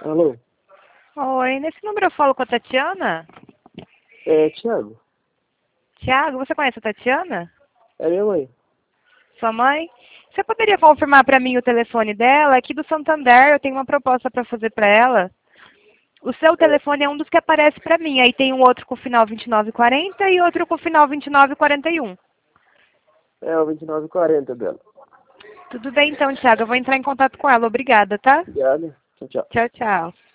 Alô? Oi, nesse número eu falo com a Tatiana? É, Thiago? Tiago, você conhece a Tatiana? É minha mãe. Sua mãe? Você poderia confirmar para mim o telefone dela? Aqui do Santander, eu tenho uma proposta para fazer para ela. O seu É, telefone é um dos que aparece para mim. Aí tem um outro com o final 2940 e outro com o final 2941. é o 2940 dela. Tudo bem então, Tiago. Eu vou entrar em contato com ela. Obrigada, tá? Obrigado. Tchau, tchau. Tchau, tchau.